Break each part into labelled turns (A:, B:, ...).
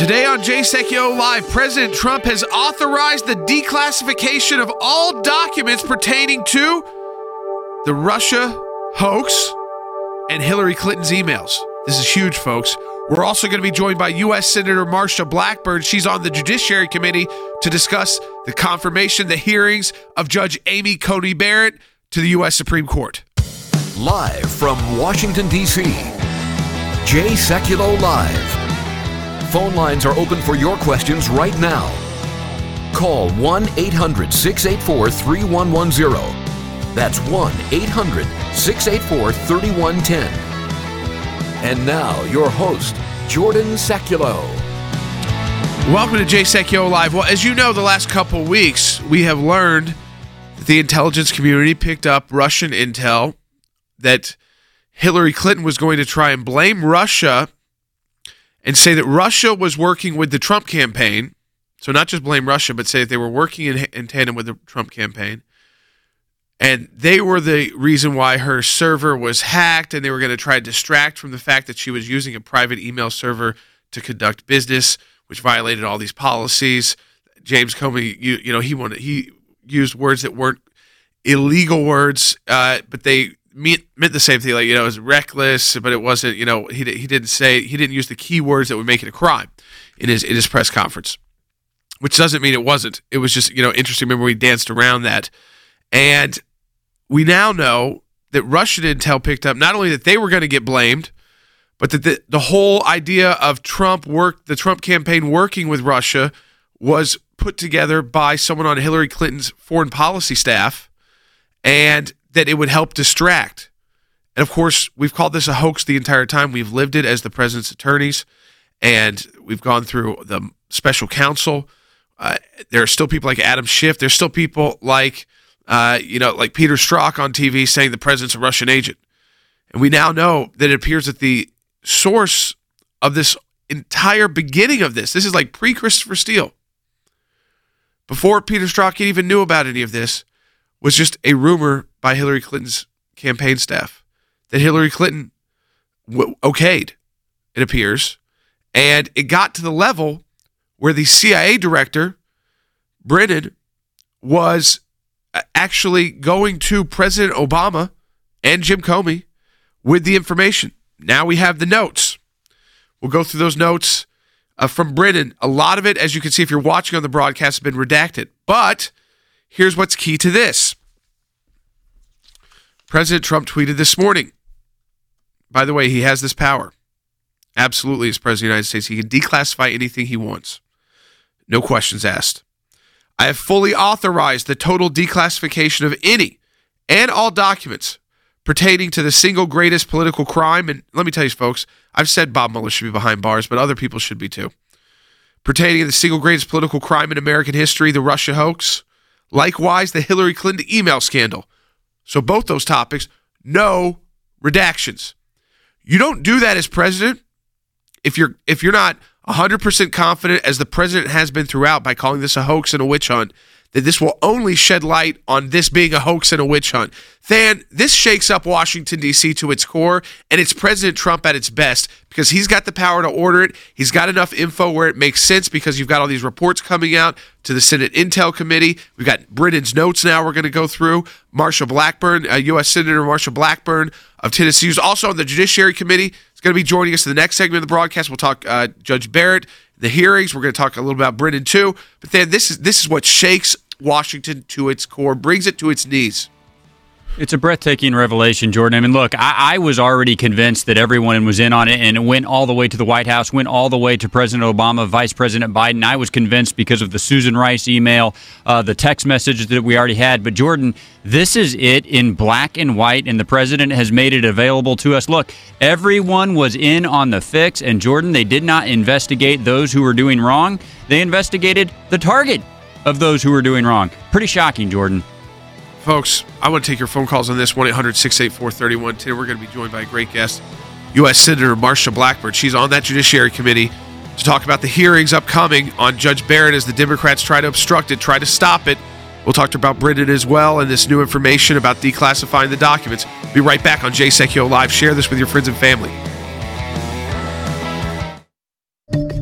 A: Today on Jay Sekulow Live, President Trump has authorized the declassification of all documents pertaining to the Russia hoax and Hillary Clinton's emails. This is huge, folks. We're also going to be joined by U.S. Senator Marsha Blackburn. She's on the Judiciary Committee to discuss the confirmation, the hearings of Judge Amy Coney Barrett to the U.S. Supreme Court.
B: Live from Washington, D.C., Jay Sekulow Live. Phone lines are open for your questions right now. Call 1-800-684-3110. That's 1-800-684-3110. And now, your host, Jordan Sekulow.
A: Welcome to Jay Sekulow Live. Well, as you know, the last couple weeks, we have learned that the intelligence community picked up Russian intel that Hillary Clinton was going to try and blame Russia and say that Russia was working with the Trump campaign. So not just blame Russia, but say that they were working in tandem with the Trump campaign. And they were the reason why her server was hacked, and they were going to try to distract from the fact that she was using a private email server to conduct business, which violated all these policies. James Comey, he used words that weren't illegal words, but they meant the same thing. Like, it was reckless, but it wasn't. He didn't use the key words that would make it a crime in his press conference, which doesn't mean it wasn't. It was just interesting. Remember, we danced around that. And we now know that Russian intel picked up not only that they were going to get blamed, but that the whole idea of the Trump campaign working with Russia was put together by someone on Hillary Clinton's foreign policy staff, and that it would help distract. And of course, we've called this a hoax the entire time. We've lived it as the president's attorneys, and we've gone through the special counsel. There are still people like Adam Schiff. There's still people like Peter Strzok on TV saying the president's a Russian agent. And we now know that it appears that the source of this entire beginning of this is like pre-Christopher Steele. Before Peter Strzok even knew about any of this, was just a rumor by Hillary Clinton's campaign staff that Hillary Clinton okayed, it appears. And it got to the level where the CIA director, Brennan, was actually going to President Obama and Jim Comey with the information. Now we have the notes. We'll go through those notes from Brennan. A lot of it, as you can see if you're watching on the broadcast, has been redacted. But here's what's key to this. President Trump tweeted this morning. By the way, he has this power. Absolutely, as President of the United States. He can declassify anything he wants. No questions asked. I have fully authorized the total declassification of any and all documents pertaining to the single greatest political crime. And let me tell you, folks, I've said Bob Mueller should be behind bars, but other people should be too. Pertaining to the single greatest political crime in American history, the Russia hoax. Likewise, the Hillary Clinton email scandal. So both those topics, no redactions. You don't do that as president if you're not 100% confident, as the president has been throughout by calling this a hoax and a witch hunt, that this will only shed light on this being a hoax and a witch hunt. Then this shakes up Washington, D.C. to its core, and it's President Trump at its best, because he's got the power to order it. He's got enough info where it makes sense, because you've got all these reports coming out to the Senate Intel Committee. We've got Brennan's notes now we're going to go through. Marsha Blackburn, U.S. Senator Marsha Blackburn of Tennessee, who's also on the Judiciary Committee, is going to be joining us in the next segment of the broadcast. We'll talk Judge Barrett, the hearings. We're going to talk a little about Brennan too. But then this is what shakes Washington to its core, brings it to its knees.
C: It's a breathtaking revelation, Jordan. I mean, look, I was already convinced that everyone was in on it, and it went all the way to the White House, went all the way to President Obama, Vice President Biden. I was convinced because of the Susan Rice email, the text message that we already had. But, Jordan, this is it in black and white, and the president has made it available to us. Look, everyone was in on the fix, and, Jordan, they did not investigate those who were doing wrong. They investigated the target of those who were doing wrong. Pretty shocking, Jordan.
A: Folks, I want to take your phone calls on this, 1-800-684-3110. We're going to be joined by a great guest, U.S. Senator Marsha Blackburn. She's on that Judiciary Committee to talk about the hearings upcoming on Judge Barrett as the Democrats try to obstruct it, try to stop it. We'll talk to her about Brennan as well and this new information about declassifying the documents. Be right back on Jay Sekulow Live. Share this with your friends and family.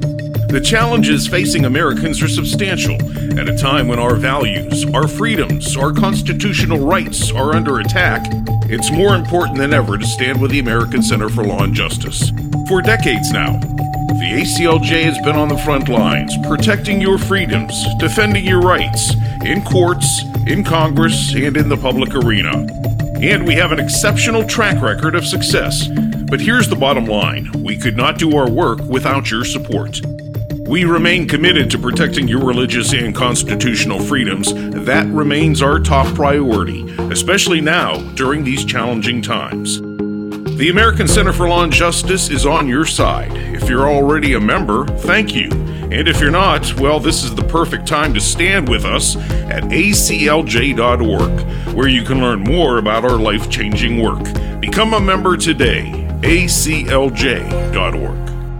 D: The challenges facing Americans are substantial at a time when our values, our freedoms, our constitutional rights are under attack. It's more important than ever to stand with the American Center for Law and Justice. For decades now, the ACLJ has been on the front lines, protecting your freedoms, defending your rights, in courts, in Congress, and in the public arena. And we have an exceptional track record of success. But here's the bottom line. We could not do our work without your support. We remain committed to protecting your religious and constitutional freedoms. That remains our top priority, especially now during these challenging times. The American Center for Law and Justice is on your side. If you're already a member, thank you. And if you're not, well, this is the perfect time to stand with us at aclj.org, where you can learn more about our life-changing work. Become a member today, aclj.org.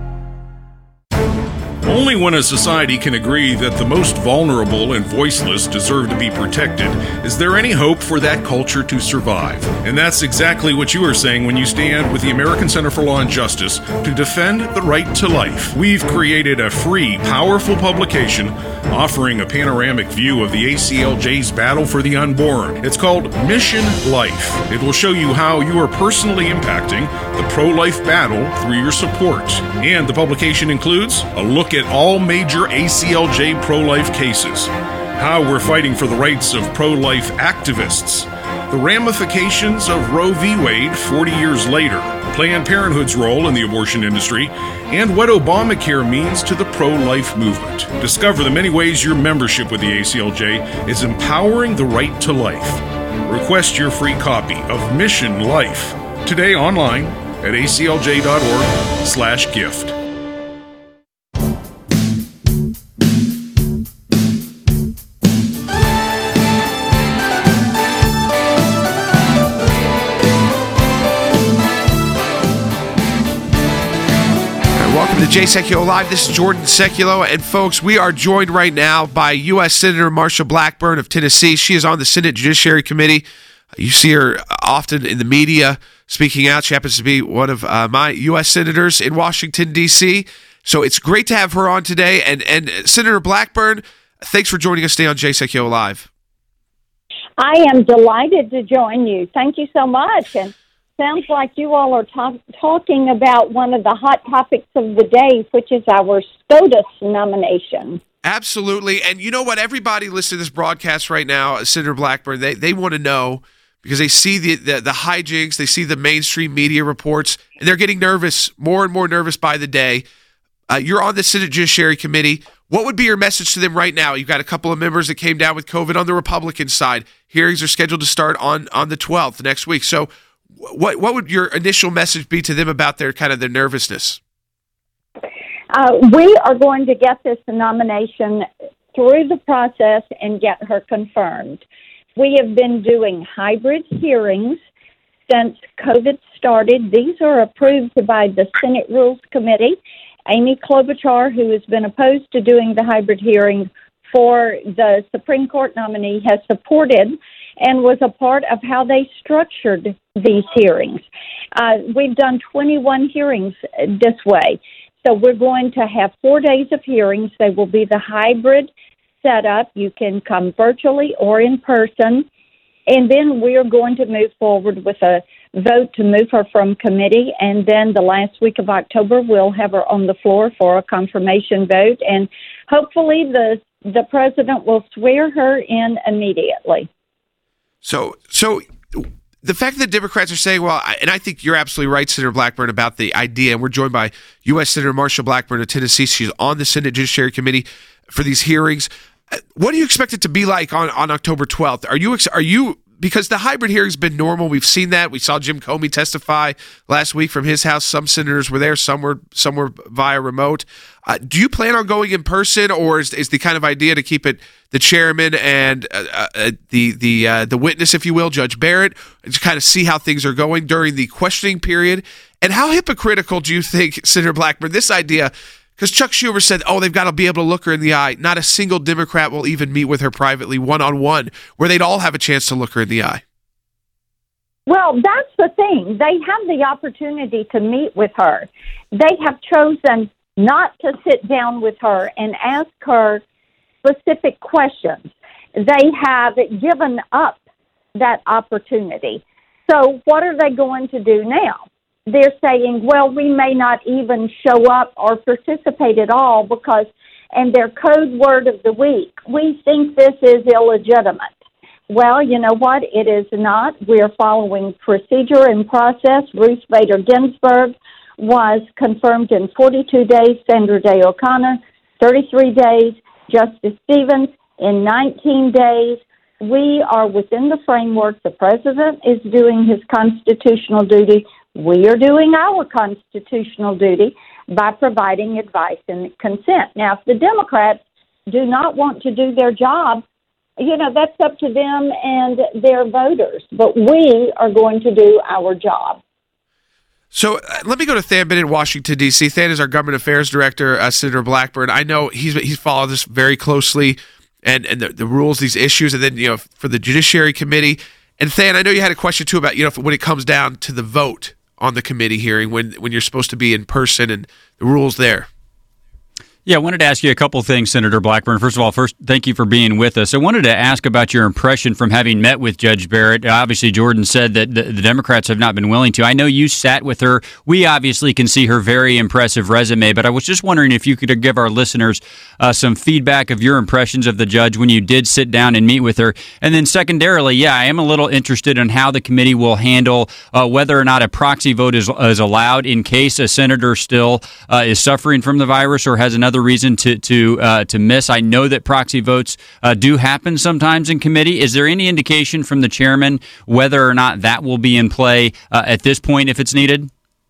D: Only when a society can agree that the most vulnerable and voiceless deserve to be protected is there any hope for that culture to survive. And that's exactly what you are saying when you stand with the American Center for Law and Justice to defend the right to life. We've created a free, powerful publication offering a panoramic view of the ACLJ's battle for the unborn. It's called Mission Life. It will show you how you are personally impacting the pro-life battle through your support. And the publication includes a look at all major ACLJ pro-life cases, how we're fighting for the rights of pro-life activists, the ramifications of Roe v. Wade 40 years later, Planned Parenthood's role in the abortion industry, and what Obamacare means to the pro-life movement. Discover the many ways your membership with the ACLJ is empowering the right to life. Request your free copy of Mission Life today online at aclj.org/gift.
A: The Jay Sekulow Live. This is Jordan Sekulow, and folks, we are joined right now by U.S. Senator Marsha Blackburn of Tennessee. She is on the Senate Judiciary Committee. You see her often in the media speaking out. She happens to be one of my U.S. senators in Washington, D.C., so it's great to have her on today. And Senator Blackburn, thanks for joining us today on Jay Sekulow Live.
E: I am delighted to join you. Thank you so much. And sounds like you all are talking about one of the hot topics of the day, which is our SCOTUS nomination.
A: Absolutely. And you know what? Everybody listening to this broadcast right now, Senator Blackburn, they want to know, because they see the hijinks, they see the mainstream media reports, and they're getting nervous, more and more nervous by the day. You're on the Senate Judiciary Committee. What would be your message to them right now? You've got a couple of members that came down with COVID on the Republican side. Hearings are scheduled to start on the 12th next week. So what would your initial message be to them about their nervousness?
E: We are going to get this nomination through the process and get her confirmed. We have been doing hybrid hearings since COVID started. These are approved by the Senate Rules Committee. Amy Klobuchar, who has been opposed to doing the hybrid hearing for the Supreme Court nominee, has supported and was a part of how they structured these hearings. We've done 21 hearings this way. So we're going to have 4 days of hearings. They will be the hybrid setup. You can come virtually or in person. And then we are going to move forward with a vote to move her from committee. And then the last week of October, we'll have her on the floor for a confirmation vote. And hopefully the president will swear her in immediately.
A: So the fact that Democrats are saying, well, and I think you're absolutely right, Senator Blackburn, about the idea, and we're joined by U.S. Senator Marsha Blackburn of Tennessee. She's on the Senate Judiciary Committee for these hearings. What do you expect it to be like on October 12th? Are you because the hybrid hearing's been normal. We've seen that. We saw Jim Comey testify last week from his house. Some senators were there. Some were via remote. Do you plan on going in person, or is the kind of idea to keep it the chairman and the witness, if you will, Judge Barrett, and to kind of see how things are going during the questioning period? And how hypocritical do you think, Senator Blackburn, this idea? Because Chuck Schumer said, they've got to be able to look her in the eye. Not a single Democrat will even meet with her privately, one-on-one, where they'd all have a chance to look her in the eye.
E: Well, that's the thing. They have the opportunity to meet with her. They have chosen not to sit down with her and ask her specific questions. They have given up that opportunity. So what are they going to do now? They're saying, well, we may not even show up or participate at all because, and their code word of the week, we think this is illegitimate. Well, you know what? It is not. We're following procedure and process. Ruth Bader Ginsburg was confirmed in 42 days, Sandra Day O'Connor, 33 days, Justice Stevens in 19 days. We are within the framework. The president is doing his constitutional duty. We are doing our constitutional duty by providing advice and consent. Now, if the Democrats do not want to do their job, you know, that's up to them and their voters. But we are going to do our job.
A: So let me go to Than Bennett in Washington, D.C. Than is our government affairs director, Senator Blackburn. I know he's followed this very closely and the rules, these issues, and then, you know, for the Judiciary Committee. And Than, I know you had a question, too, about, you know, when it comes down to the vote on the committee hearing, when you're supposed to be in person and the rules there.
C: Yeah, I wanted to ask you a couple things, Senator Blackburn. First of all, thank you for being with us. I wanted to ask about your impression from having met with Judge Barrett. Obviously, Jordan said that the Democrats have not been willing to. I know you sat with her. We obviously can see her very impressive resume, but I was just wondering if you could give our listeners some feedback of your impressions of the judge when you did sit down and meet with her. And then secondarily, yeah, I am a little interested in how the committee will handle whether or not a proxy vote is allowed in case a senator still is suffering from the virus or has another reason to miss. I know that proxy votes do happen sometimes in committee. Is there any indication from the chairman whether or not that will be in play at this point if it's needed?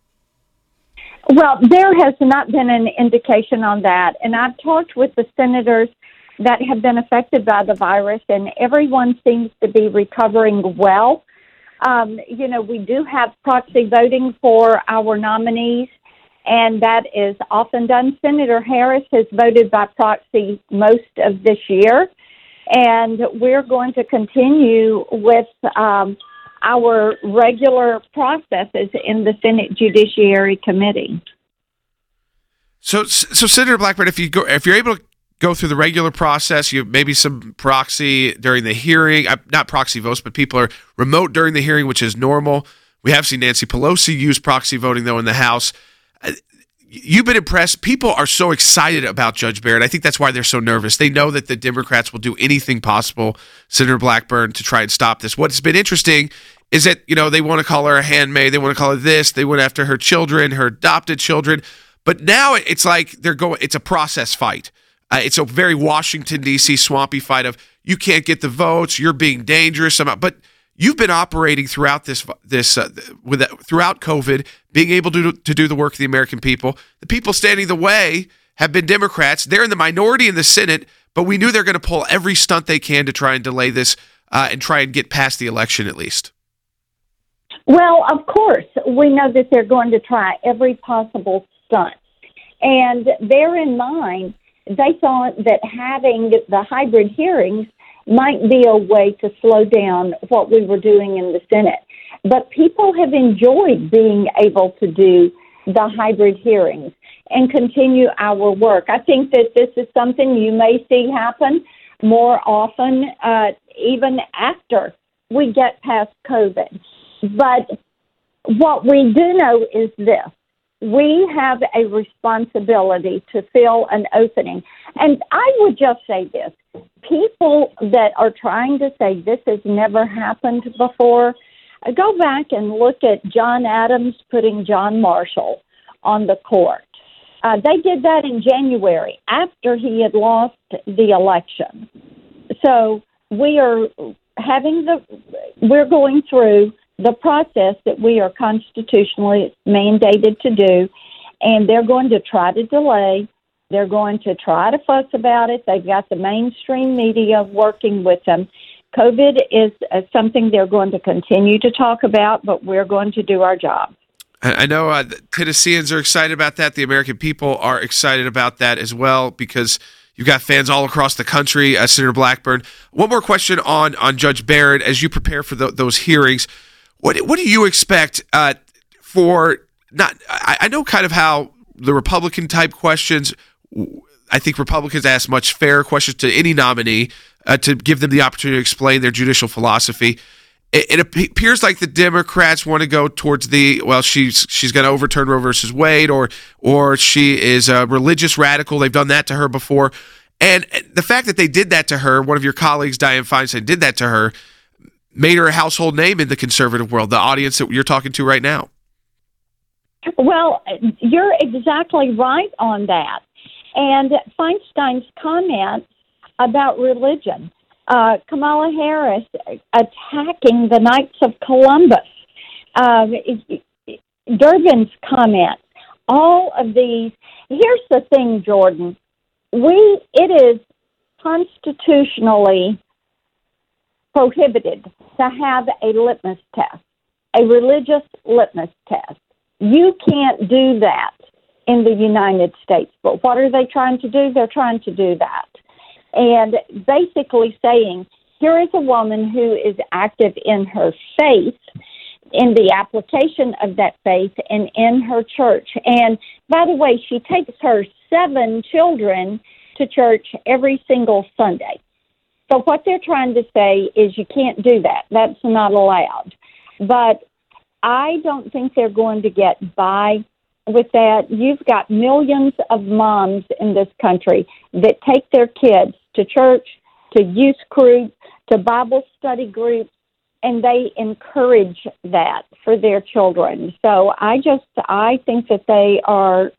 E: Well, there has not been an indication on that. And I've talked with the senators that have been affected by the virus, and everyone seems to be recovering well. You know, we do have proxy voting for our nominees, and that is often done. Senator Harris has voted by proxy most of this year, and we're going to continue with our regular processes in the Senate Judiciary Committee.
A: So Senator Blackburn, if you're able to go through the regular process, you maybe some proxy during the hearing, not proxy votes, but people are remote during the hearing, which is normal. We have seen Nancy Pelosi use proxy voting, though, in the House. You've been impressed. People are so excited about Judge Barrett. I think that's why they're so nervous. They know that the Democrats will do anything possible, Senator Blackburn, to try and stop this. What's been interesting is that, you know, they want to call her a handmaid. They want to call her this. They went after her children, her adopted children. But now it's like it's a process fight. It's a very Washington, D.C. swampy fight of you can't get the votes, you're being dangerous somehow. But you've been operating throughout throughout COVID, being able to do the work of the American people. The people standing in the way have been Democrats. They're in the minority in the Senate, but we knew they're going to pull every stunt they can to try and delay this and try and get past the election at least.
E: Well, of course, we know that they're going to try every possible stunt. And bear in mind, they thought that having the hybrid hearings might be a way to slow down what we were doing in the Senate. But people have enjoyed being able to do the hybrid hearings and continue our work. I think that this is something you may see happen more often, even after we get past COVID. But what we do know is this. We have a responsibility to fill an opening. And I would just say this. People that are trying to say this has never happened before, go back and look at John Adams putting John Marshall on the court. They did that in January after he had lost the election. So we're going through the process that we are constitutionally mandated to do, and they're going to try to delay. They're going to try to fuss about it. They've got the mainstream media working with them. COVID is something they're going to continue to talk about, but we're going to do our job.
A: I know Tennesseans are excited about that. The American people are excited about that as well because you've got fans all across the country. Senator Blackburn, one more question on Judge Barrett. As you prepare for those hearings, what do you expect for not? I know kind of how the Republican type questions. I think Republicans ask much fairer questions to any nominee to give them the opportunity to explain their judicial philosophy. It appears like the Democrats want to go towards she's going to overturn Roe versus Wade, or she is a religious radical. They've done that to her before. And the fact that they did that to her, one of your colleagues, Dianne Feinstein, did that to her, made her a household name in the conservative world, the audience that you're talking to right now.
E: Well, you're exactly right on that. And Feinstein's comment about religion, Kamala Harris attacking the Knights of Columbus, Durbin's comments, all of these. Here's the thing, Jordan. It is constitutionally prohibited to have a litmus test, a religious litmus test. You can't do that in the United States. But what are they trying to do? They're trying to do that. And basically saying, here is a woman who is active in her faith, in the application of that faith, and in her church. And by the way, she takes her 7 children to church every single Sunday. So what they're trying to say is you can't do that. That's not allowed. But I don't think they're going to get by with that. You've got millions of moms in this country that take their kids to church, to youth group, to Bible study groups, and they encourage that for their children. So I think that they are,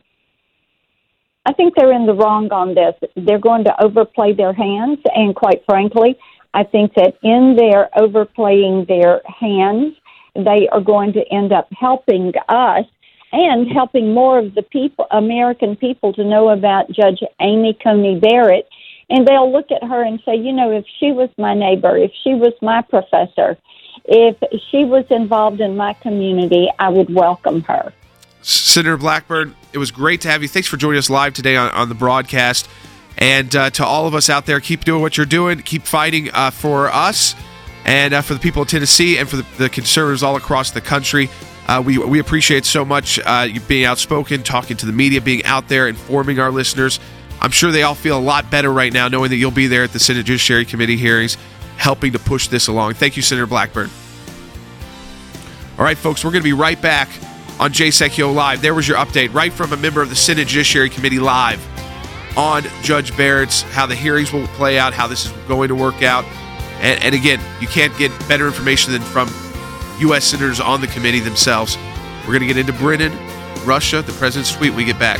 E: I think they're in the wrong on this. They're going to overplay their hands, and quite frankly, I think that in their overplaying their hands, they are going to end up helping us and helping more of the people, American people, to know about Judge Amy Coney Barrett. And they'll look at her and say, if she was my neighbor, if she was my professor, if she was involved in my community, I would welcome her.
A: Senator Blackburn, it was great to have you. Thanks for joining us live today on the broadcast. And to all of us out there, keep doing what you're doing. Keep fighting for us and for the people of Tennessee and for the conservatives all across the country. We appreciate so much you being outspoken, talking to the media, being out there, informing our listeners. I'm sure they all feel a lot better right now knowing that you'll be there at the Senate Judiciary Committee hearings helping to push this along. Thank you, Senator Blackburn. All right, folks, we're going to be right back on Jay Sekulow Live. There was your update right from a member of the Senate Judiciary Committee live on Judge Barrett's, how the hearings will play out, how this is going to work out. And again, you can't get better information than from U.S. senators on the committee themselves. We're going to get into Brennan, Russia, the president's tweet when we get back.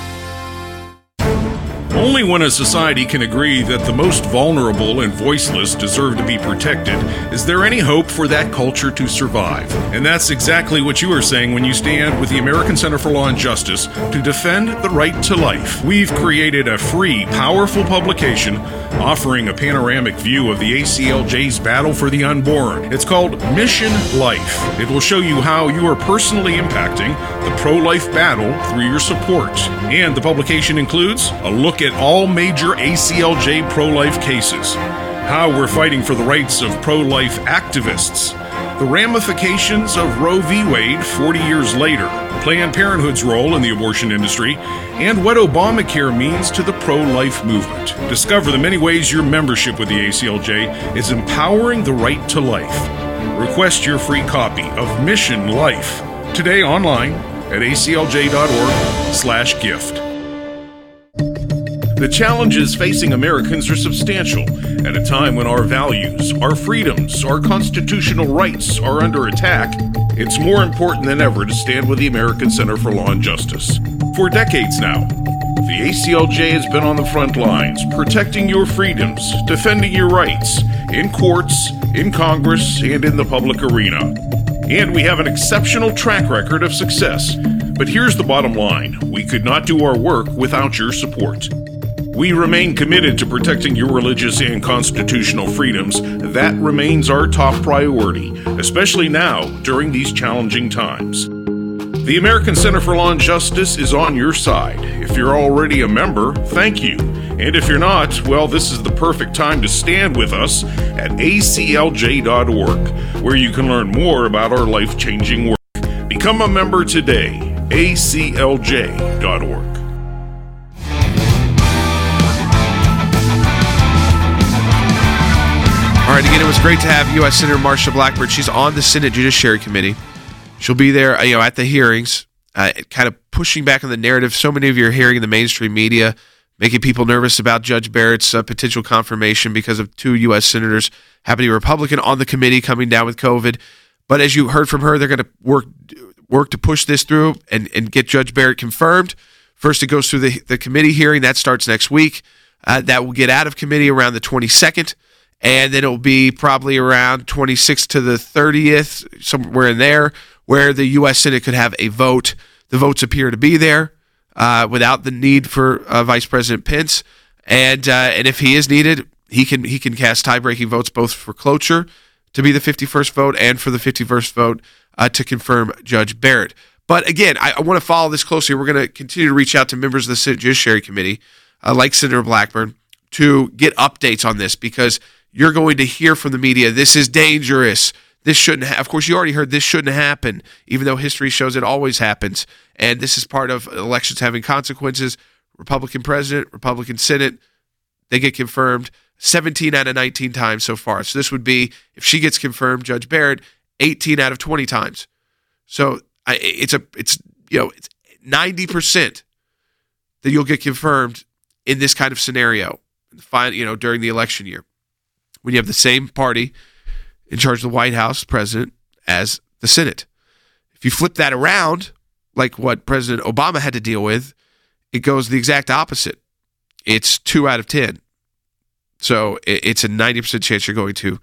D: Only when a society can agree that the most vulnerable and voiceless deserve to be protected is there any hope for that culture to survive. And that's exactly what you are saying when you stand with the American Center for Law and Justice to defend the right to life. We've created a free, powerful publication offering a panoramic view of the ACLJ's battle for the unborn. It's called Mission Life. It will show you how you are personally impacting the pro-life battle through your support. And the publication includes a look at all major ACLJ pro-life cases, how we're fighting for the rights of pro-life activists, the ramifications of Roe v. Wade 40 years later, Planned Parenthood's role in the abortion industry, and what Obamacare means to the pro-life movement. Discover the many ways your membership with the ACLJ is empowering the right to life. Request your free copy of Mission Life today online at aclj.org/gift. The challenges facing Americans are substantial at a time when our values, our freedoms, our constitutional rights are under attack. It's more important than ever to stand with the American Center for Law and Justice. For decades now, the ACLJ has been on the front lines, protecting your freedoms, defending your rights, in courts, in Congress, and in the public arena. And we have an exceptional track record of success. But here's the bottom line. We could not do our work without your support. We remain committed to protecting your religious and constitutional freedoms. That remains our top priority, especially now during these challenging times. The American Center for Law and Justice is on your side. If you're already a member, thank you. And if you're not, well, this is the perfect time to stand with us at aclj.org, where you can learn more about our life-changing work. Become a member today. aclj.org.
A: All right, again, it was great to have U.S. Senator Marsha Blackburn. She's on the Senate Judiciary Committee. She'll be there, at the hearings, kind of pushing back on the narrative. So many of you are hearing in the mainstream media, making people nervous about Judge Barrett's potential confirmation because of 2 U.S. senators happen to be Republican on the committee coming down with COVID. But as you heard from her, they're going to work to push this through and get Judge Barrett confirmed. First, it goes through the committee hearing. That starts next week. That will get out of committee around the 22nd. And then it'll be probably around 26th to the 30th, somewhere in there, where the U.S. Senate could have a vote. The votes appear to be there without the need for Vice President Pence. And if he is needed, he can cast tie-breaking votes both for cloture to be the 51st vote and for the 51st vote to confirm Judge Barrett. But again, I want to follow this closely. We're going to continue to reach out to members of the Senate Judiciary Committee, like Senator Blackburn, to get updates on this, because you're going to hear from the media, this is dangerous. This shouldn't of course, you already heard this shouldn't happen, even though history shows it always happens. And this is part of elections having consequences. Republican president, Republican Senate, they get confirmed 17 out of 19 times so far. So this would be, if she gets confirmed, Judge Barrett, 18 out of 20 times. So it's 90% that you'll get confirmed in this kind of scenario, during the election year, when you have the same party in charge of the White House, president, as the Senate. If you flip that around, like what President Obama had to deal with, it goes the exact opposite. It's 2 out of 10. So it's a 90% chance you're going to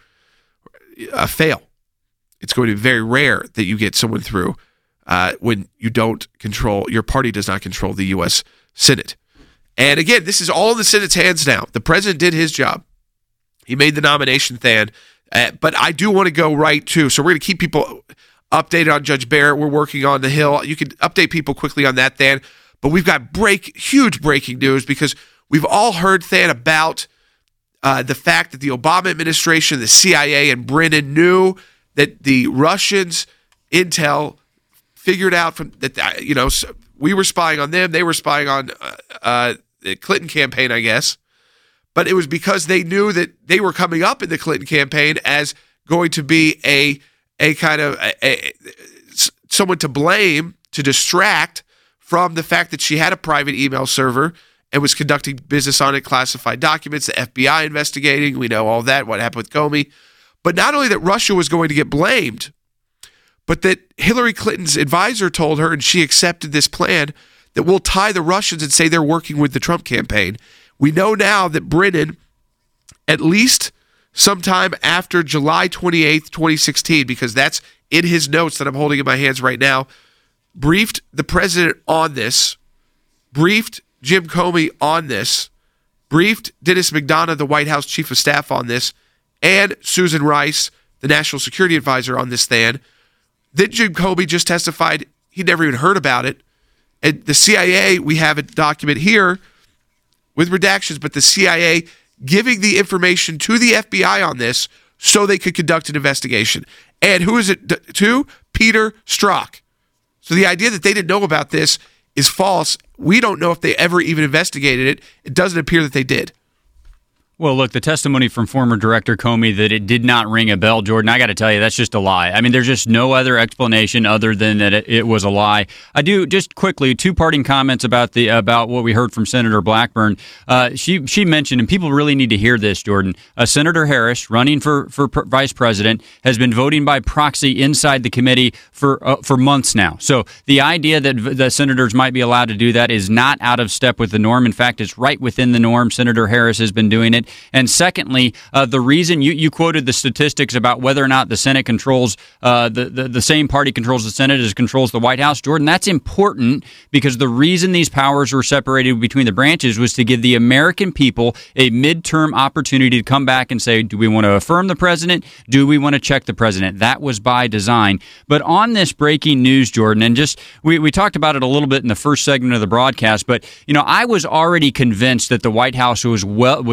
A: fail. It's going to be very rare that you get someone through when you don't control, your party does not control the U.S. Senate. And again, this is all in the Senate's hands now. The president did his job. He made the nomination, Than. But I do want to go right to, so we're going to keep people updated on Judge Barrett. We're working on the Hill. You can update people quickly on that, Than. But we've got huge breaking news, because we've all heard, Than, about the fact that the Obama administration, the CIA, and Brennan knew that the Russians' intel figured out that we were spying on them. They were spying on the Clinton campaign, I guess. But it was because they knew that they were coming up in the Clinton campaign as going to be a kind of someone to blame, to distract from the fact that she had a private email server and was conducting business on it, classified documents, the FBI investigating. We know all that, what happened with Comey. But not only that Russia was going to get blamed, but that Hillary Clinton's advisor told her, and she accepted this plan, that we'll tie the Russians and say they're working with the Trump campaign. We know now that Brennan, at least sometime after July 28th, 2016, because that's in his notes that I'm holding in my hands right now, briefed the president on this, briefed Jim Comey on this, briefed Dennis McDonough, the White House chief of staff, on this, and Susan Rice, the national security advisor, on this. Then Jim Comey just testified he'd never even heard about it. And the CIA, we have a document here with redactions, but the CIA giving the information to the FBI on this so they could conduct an investigation. And who is it to? Peter Strzok. So the idea that they didn't know about this is false. We don't know if they ever even investigated it. It doesn't appear that they did.
C: Well, look, the testimony from former Director Comey that it did not ring a bell, Jordan, I got to tell you, that's just a lie. I mean, there's just no other explanation other than that it was a lie. I do, just quickly, 2 parting comments about what we heard from Senator Blackburn. She mentioned, and people really need to hear this, Jordan, Senator Harris, running for vice president, has been voting by proxy inside the committee for months now. So the idea that the senators might be allowed to do that is not out of step with the norm. In fact, it's right within the norm. Senator Harris has been doing it. And secondly, the reason you quoted the statistics about whether or not the Senate controls, the same party controls the Senate as controls the White House, Jordan, that's important because the reason these powers were separated between the branches was to give the American people a midterm opportunity to come back and say, do we want to affirm the president? Do we want to check the president? That was by design. But on this breaking news, Jordan, and just we talked about it a little bit in the first segment of the broadcast, but I was already convinced that the White House was well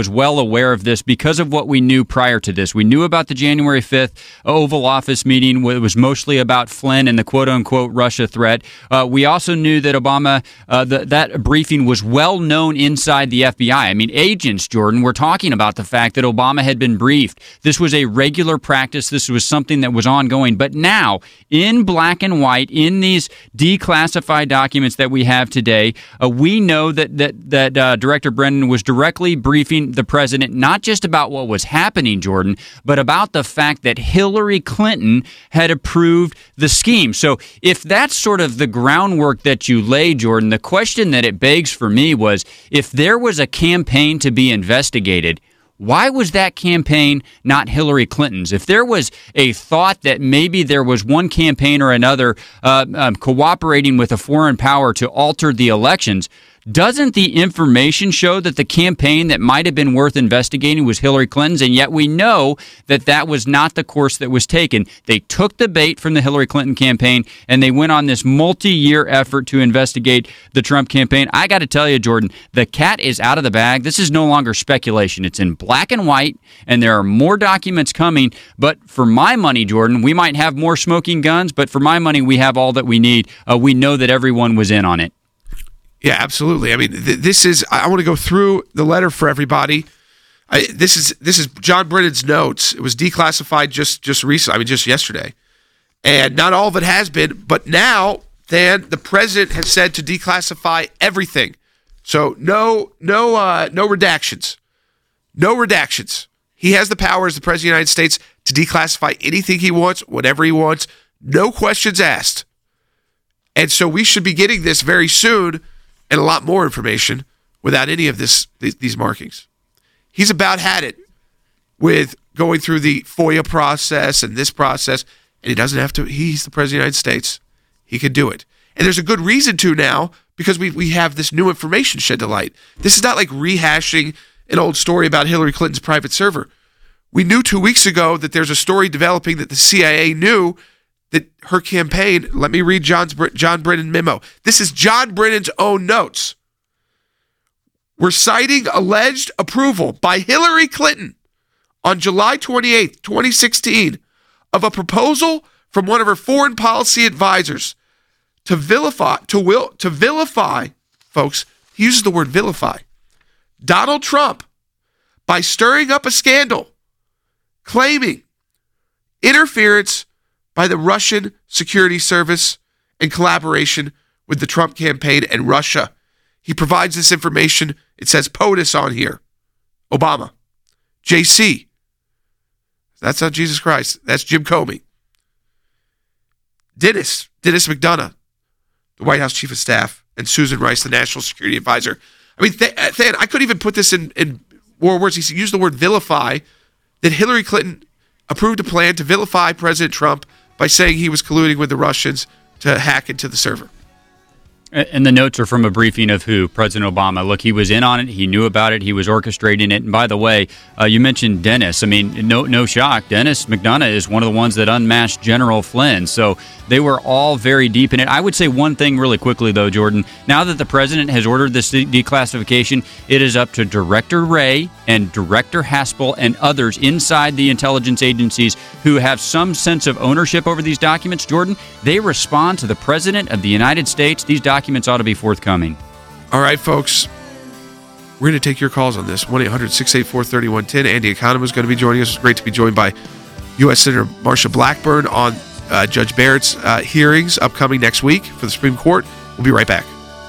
C: aware of this because of what we knew prior to this. We knew about the January 5th Oval Office meeting. It was mostly about Flynn and the quote-unquote Russia threat. We also knew that Obama, that briefing was well known inside the FBI. I mean, agents, Jordan, were talking about the fact that Obama had been briefed. This was a regular practice. This was something that was ongoing. But now, in black and white, in these declassified documents that we have today, we know that Director Brennan was directly briefing the president, not just about what was happening, Jordan, but about the fact that Hillary Clinton had approved the scheme. So if that's sort of the groundwork that you lay, Jordan, the question that it begs for me was, if there was a campaign to be investigated, why was that campaign not Hillary Clinton's? If there was a thought that maybe there was one campaign or another cooperating with a foreign power to alter the elections, doesn't the information show that the campaign that might have been worth investigating was Hillary Clinton's? And yet we know that that was not the course that was taken. They took the bait from the Hillary Clinton campaign, and they went on this multi-year effort to investigate the Trump campaign. I got to tell you, Jordan, the cat is out of the bag. This is no longer speculation. It's in black and white, and there are more documents coming. But for my money, Jordan, we might have more smoking guns, but for my money, we have all that we need. We know that everyone was in on it.
A: Yeah, absolutely. I mean, this is. I want to go through the letter for everybody. This is John Brennan's notes. It was declassified just recently. I mean, just yesterday, and not all of it has been. But now, Dan, the president has said to declassify everything. So no redactions, no redactions. He has the power as the president of the United States to declassify anything he wants, whatever he wants. No questions asked. And so we should be getting this very soon. And a lot more information without any of these markings. He's about had it with going through the FOIA process and this process, and he doesn't have to. He's the president of the United States. He can do it. And there's a good reason to now, because we have this new information shed to light. This is not like rehashing an old story about Hillary Clinton's private server. We knew 2 weeks ago that there's a story developing that the CIA knew that her campaign, let me read John Brennan memo. This is John Brennan's own notes. We're citing alleged approval by Hillary Clinton on July 28th, 2016, of a proposal from one of her foreign policy advisors to vilify, folks, he uses the word vilify, Donald Trump by stirring up a scandal, claiming interference by the Russian security service in collaboration with the Trump campaign and Russia. He provides this information. It says POTUS on here. Obama. JC. That's not Jesus Christ. That's Jim Comey. Dennis McDonough, the White House Chief of Staff, and Susan Rice, the National Security Advisor. I mean, Than, I couldn't even put this in more words. He used the word vilify, that Hillary Clinton approved a plan to vilify President Trump by saying he was colluding with the Russians to hack into the server.
C: And the notes are from a briefing of who? President Obama. Look, he was in on it. He knew about it. He was orchestrating it. And by the way, you mentioned Dennis. I mean, no shock. Dennis McDonough is one of the ones that unmasked General Flynn. So they were all very deep in it. I would say one thing really quickly, though, Jordan. Now that the president has ordered this declassification, it is up to Director Wray and Director Haspel and others inside the intelligence agencies who have some sense of ownership over these documents. Jordan, they respond to the President of the United States. These documents ought to be forthcoming.
A: All right, folks. We're going to take your calls on this. 1-800-684-3110. Andy Economou is going to be joining us. It's great to be joined by U.S. Senator Marsha Blackburn on Judge Barrett's hearings upcoming next week for the Supreme Court. We'll be right back.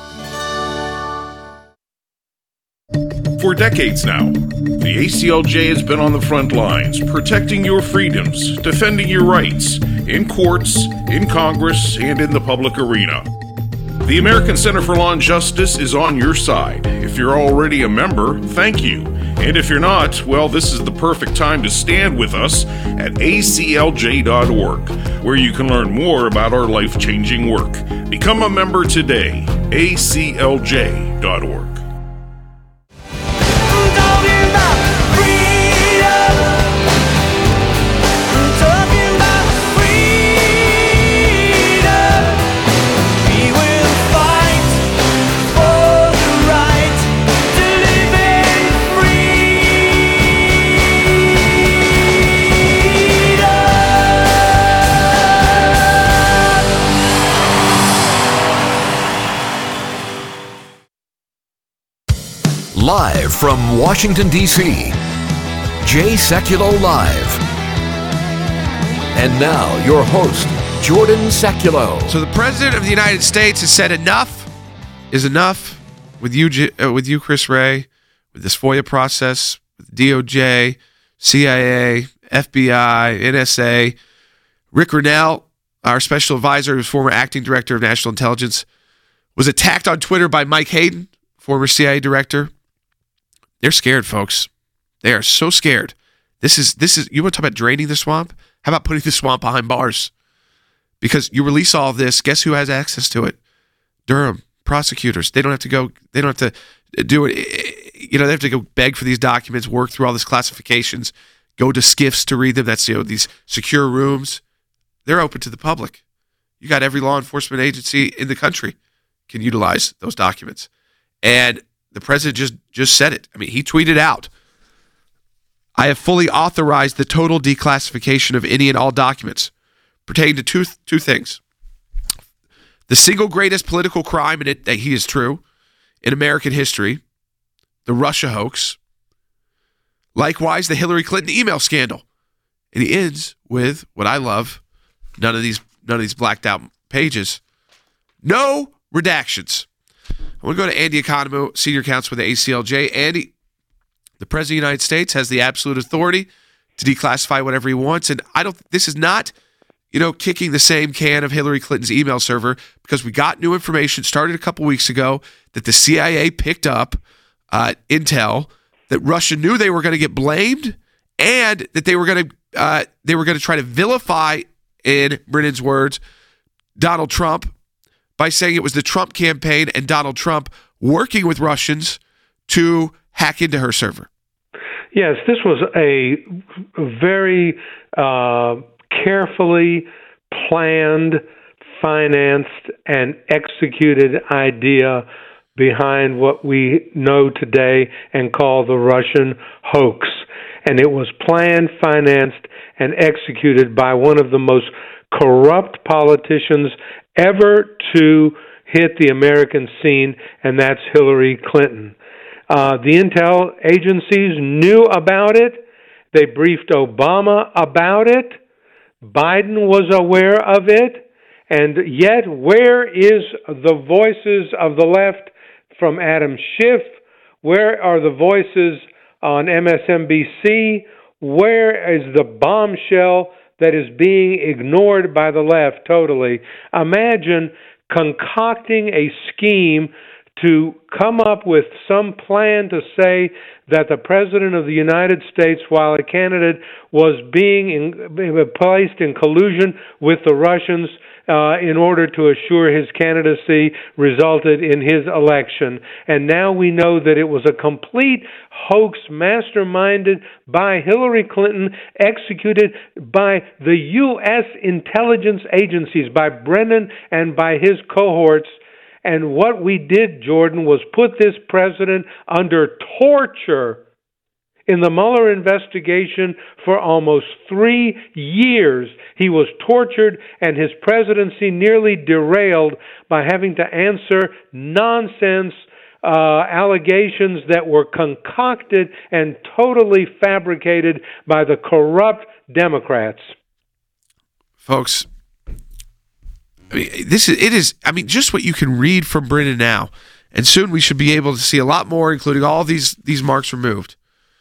D: For decades now, the ACLJ has been on the front lines, protecting your freedoms, defending your rights, in courts, in Congress, and in the public arena. The American Center for Law and Justice is on your side. If you're already a member, thank you. And if you're not, well, this is the perfect time to stand with us at aclj.org, where you can learn more about our life-changing work. Become a member today, aclj.org.
B: Live from Washington, D.C., Jay Sekulow Live. And now, your host, Jordan Sekulow.
A: So the President of the United States has said enough is enough with you, Chris Wray, with this FOIA process, with DOJ, CIA, FBI, NSA. Rick Grenell, our special advisor, who's former acting director of national intelligence, was attacked on Twitter by Mike Hayden, former CIA director. They're scared, folks. They are so scared. This is. You want to talk about draining the swamp? How about putting the swamp behind bars? Because you release all of this, guess who has access to it? Durham prosecutors. They don't have to go. They don't have to do it. They have to go beg for these documents, work through all these classifications, go to SCIFs to read them. That's these secure rooms. They're open to the public. You got every law enforcement agency in the country can utilize those documents. And the president just said it. I mean, he tweeted out, "I have fully authorized the total declassification of any and all documents pertaining to two things. The single greatest political crime, and that he is true, in American history, the Russia hoax. Likewise, the Hillary Clinton email scandal." And he ends with what I love, none of these blacked out pages. No redactions. I want to go to Andy Economou, senior counsel with the ACLJ. Andy, the President of the United States has the absolute authority to declassify whatever he wants. And this is not, kicking the same can of Hillary Clinton's email server, because we got new information, started a couple weeks ago, that the CIA picked up intel that Russia knew they were going to get blamed, and that they were going to try to vilify, in Brennan's words, Donald Trump, by saying it was the Trump campaign and Donald Trump working with Russians to hack into her server.
F: Yes, this was a very carefully planned, financed, and executed idea behind what we know today and call the Russian hoax. And it was planned, financed, and executed by one of the most corrupt politicians ever to hit the American scene, and that's Hillary Clinton. The intel agencies knew about it. They briefed Obama about it. Biden was aware of it. And yet, where is the voices of the left from Adam Schiff? Where are the voices on MSNBC? Where is the bombshell that is being ignored by the left totally? Imagine concocting a scheme to come up with some plan to say that the President of the United States, while a candidate, was being placed in collusion with the Russians in order to assure his candidacy resulted in his election. And now we know that it was a complete hoax masterminded by Hillary Clinton, executed by the U.S. intelligence agencies, by Brennan and by his cohorts. And what we did, Jordan, was put this president under torture in the Mueller investigation for almost 3 years. He was tortured, and his presidency nearly derailed by having to answer nonsense allegations that were concocted and totally fabricated by the corrupt Democrats.
A: Folks, just what you can read from Brennan now, and soon we should be able to see a lot more, including all these marks removed.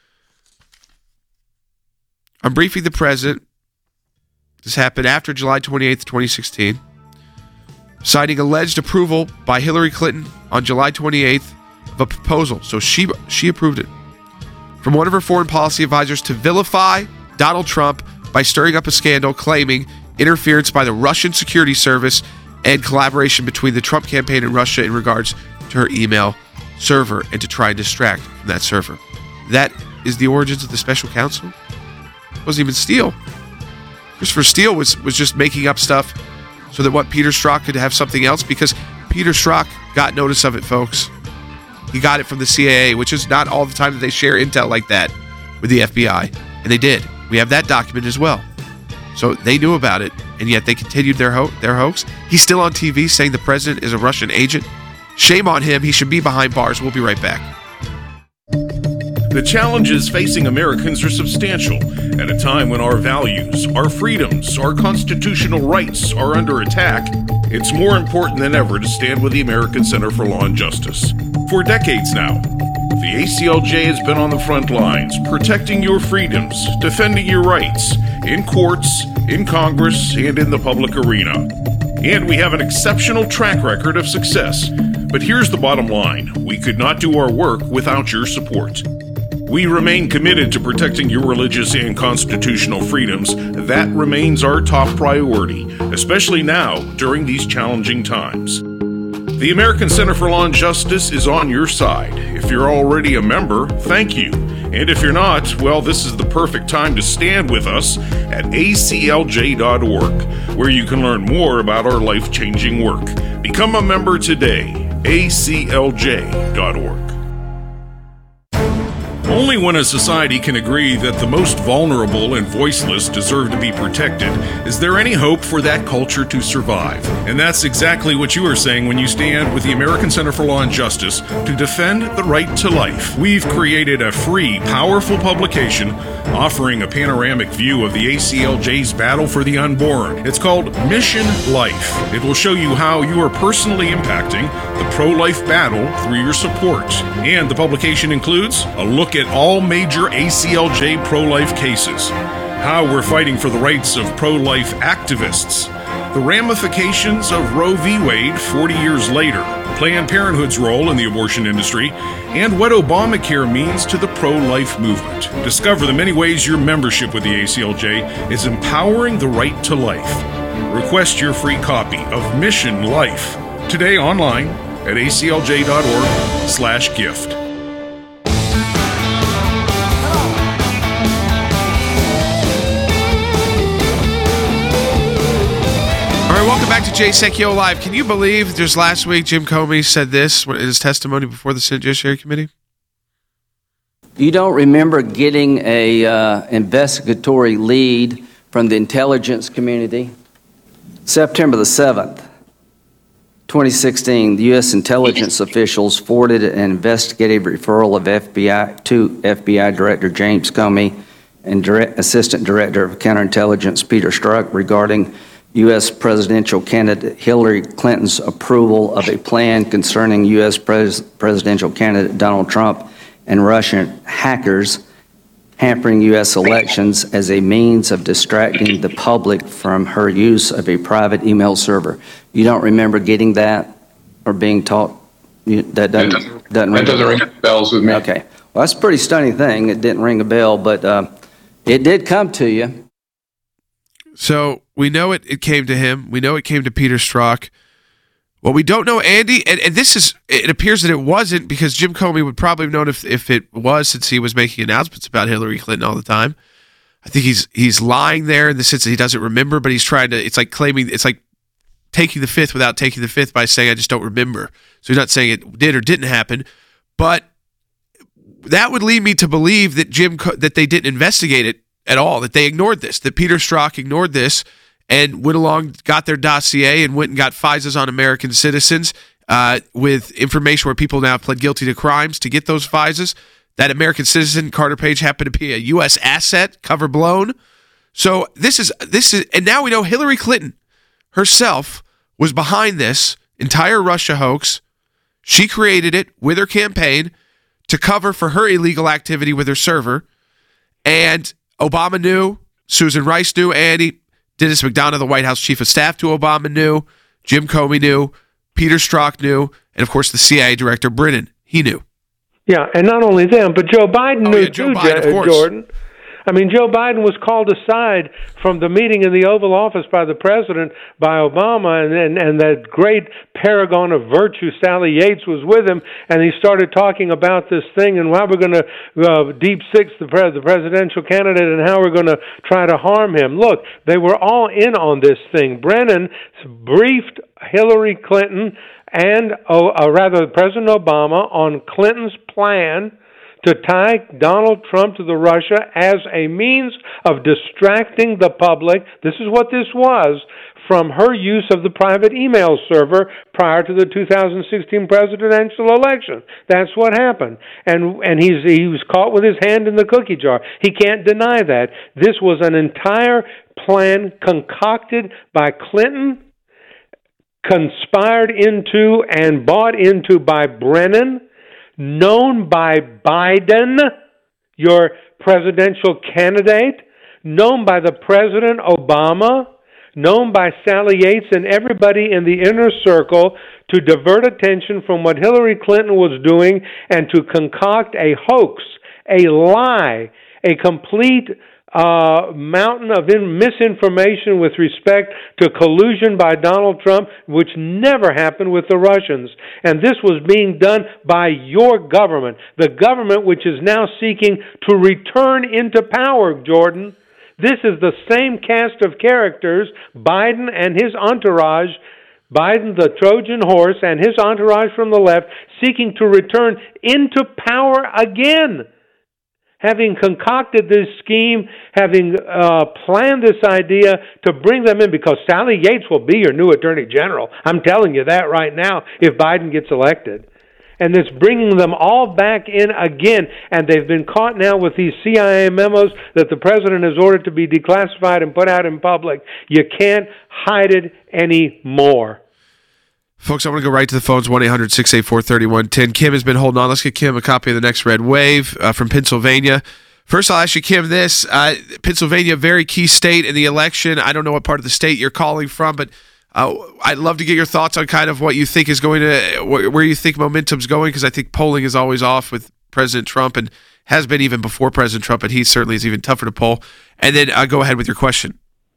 A: I'm briefing the president. This happened after July 28th, 2016, citing alleged approval by Hillary Clinton on July 28th of a proposal. So she approved it from one of her foreign policy advisors to vilify Donald Trump by stirring up a scandal claiming interference by the Russian security service and collaboration between the Trump campaign and Russia in regards to her email server, and to try and distract from that server. That is the origins of the special counsel. It wasn't even Steele. Christopher Steele was just making up stuff so that Peter Strzok could have something else, because Peter Strzok got notice of it, folks. He got it from the CIA, which is not all the time that they share intel like that with the FBI. And they did. We have that document as well. So they knew about it, and yet they continued their hoax. He's still on TV saying the president is a Russian agent. Shame on him. He should be behind bars. We'll be right back.
D: The challenges facing Americans are substantial at a time when our values, our freedoms, our constitutional rights are under attack. It's more important than ever to stand with the American Center for Law and Justice. For decades now, the ACLJ has been on the front lines, protecting your freedoms, defending your rights, in courts, in Congress, and in the public arena. And we have an exceptional track record of success. But here's the bottom line. We could not do our work without your support. We remain committed to protecting your religious and constitutional freedoms. That remains our top priority, especially now during these challenging times. The American Center for Law and Justice is on your side. If you're already a member, thank you. And if you're not, well, this is the perfect time to stand with us at aclj.org, where you can learn more about our life-changing work. Become a member today, aclj.org. Only when a society can agree that the most vulnerable and voiceless deserve to be protected is there any hope for that culture to survive. And that's exactly what you are saying when you stand with the American Center for Law and Justice to defend the right to life. We've created a free, powerful publication offering a panoramic view of the ACLJ's battle for the unborn. It's called Mission Life. It will show you how you are personally impacting the pro-life battle through your support. And the publication includes a look at all major ACLJ pro-life cases, how we're fighting for the rights of pro-life activists, the ramifications of Roe v. Wade 40 years later, Planned Parenthood's role in the abortion industry, and what Obamacare means to the pro-life movement. Discover the many ways your membership with the ACLJ is empowering the right to life. Request your free copy of Mission Life today online at aclj.org/gift.
A: Welcome back to Jay Secchio Live. Can you believe just last week Jim Comey said this in his testimony before the Senate Judiciary Committee?
G: You don't remember getting a investigatory lead from the intelligence community? September the 7th, 2016, the U.S. intelligence officials forwarded an investigative referral of FBI to FBI Director James Comey and Assistant Director of Counterintelligence Peter Strzok regarding U.S. presidential candidate Hillary Clinton's approval of a plan concerning U.S. presidential candidate Donald Trump and Russian hackers hampering U.S. elections as a means of distracting the public from her use of a private email server. You don't remember getting that or being taught? That doesn't ring
H: bells with me.
G: Okay. Well, that's a pretty stunning thing. It didn't ring a bell, but it did come to you.
A: So we know it came to him. We know it came to Peter Strzok. What we don't know, Andy, and this is, it appears that it wasn't, because Jim Comey would probably have known if it was, since he was making announcements about Hillary Clinton all the time. I think he's lying there in the sense that he doesn't remember, but he's trying to, it's like taking the fifth without taking the fifth by saying, I just don't remember. So he's not saying it did or didn't happen, but that would lead me to believe that that they didn't investigate it at all, that they ignored this, that Peter Strzok ignored this and went along, got their dossier and went and got FISAs on American citizens with information where people now have pled guilty to crimes to get those FISAs. That American citizen, Carter Page, happened to be a U.S. asset, cover blown. So this is, and now we know Hillary Clinton herself was behind this entire Russia hoax. She created it with her campaign to cover for her illegal activity with her server. And Obama knew, Susan Rice knew, Andy, Dennis McDonough, the White House chief of staff to Obama, knew, Jim Comey knew, Peter Strzok knew, and of course the CIA director, Brennan, he knew.
F: Yeah, and not only them, but Joe Biden knew too, Jordan. I mean, Joe Biden was called aside from the meeting in the Oval Office by the president, by Obama, and that great paragon of virtue, Sally Yates, was with him, and he started talking about this thing and how we're going to deep six the presidential candidate and how we're going to try to harm him. Look, they were all in on this thing. Brennan briefed Hillary Clinton and, rather, President Obama on Clinton's plan to tie Donald Trump to the Russia as a means of distracting the public. This is what this was, from her use of the private email server prior to the 2016 presidential election. That's what happened. And he was caught with his hand in the cookie jar. He can't deny that. This was an entire plan concocted by Clinton, conspired into and bought into by Brennan, known by Biden, your presidential candidate, known by the President Obama, known by Sally Yates and everybody in the inner circle, to divert attention from what Hillary Clinton was doing and to concoct a hoax, a lie, a complete mountain of misinformation with respect to collusion by Donald Trump, which never happened with the Russians. And this was being done by your government, the government which is now seeking to return into power, Jordan. This is the same cast of characters, Biden and his entourage, Biden the Trojan horse and his entourage from the left, seeking to return into power again. Having concocted this scheme, having planned this idea to bring them in, because Sally Yates will be your new Attorney General. I'm telling you that right now if Biden gets elected. And it's bringing them all back in again. And they've been caught now with these CIA memos that the president has ordered to be declassified and put out in public. You can't hide it anymore.
A: Folks, I want to go right to the phones, 1-800-684-3110. Kim has been holding on. Let's get Kim a copy of The Next Red Wave from Pennsylvania. First, I'll ask you, Kim, this. Pennsylvania, very key state in the election. I don't know what part of the state you're calling from, but I'd love to get your thoughts on kind of what you think is going to, where you think momentum's going, because I think polling is always off with President Trump and has been even before President Trump, and he certainly is even tougher to poll. And then go ahead with your question.